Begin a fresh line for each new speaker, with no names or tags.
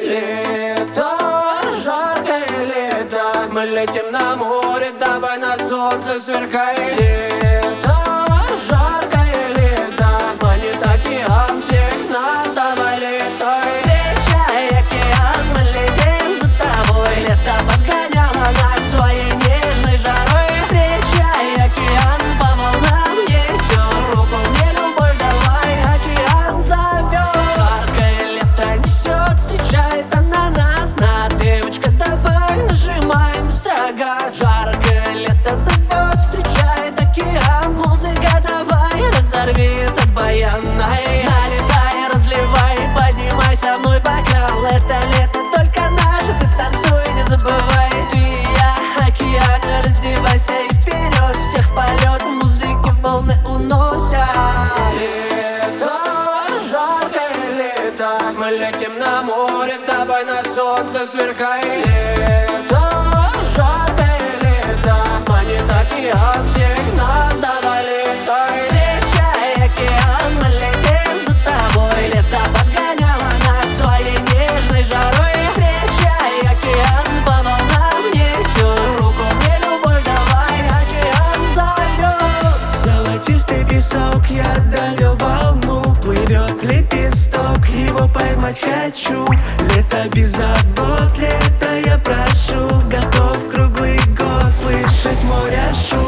Лето, жаркое лето, мы летим на море, давай на солнце сверкай. Лето, жаркое лето, манит океан всех нас, давай летай. Встречай океан, мы летим за тобой. Лето подгоняло нас своей нежной жарой. Встречай океан, по волнам несет, руку мне любовь давай, океан зовет. Жаркое лето несет, встречает она нас. Девочка, давай нажимаем строгаз. Жаркое лето зовет, встречает океан. Музыка давай, разорви этот баян. Налетай, разливай, поднимай со мной бокал. Это лето только наше, ты танцуй, не забывай. Ты и я, океан, раздевайся и вперед. Всех полет, музыки волны уносят. Лето, жаркое лето, мы летим на море, давай на солнце сверкай. Лето, жаркое лето, манит океан всех нас, давай летай. Встречай океан, мы летим за тобой. Лето подгоняло нас своей нежной жарой. Встречай океан, по волнам несет, руку мне любовь давай, океан зовет.
Золотистый песок, я одолел волну. Плывет лепесток, его поймать хочу. Лето без забот, лето я прошу. Готов круглый год слышать море шум.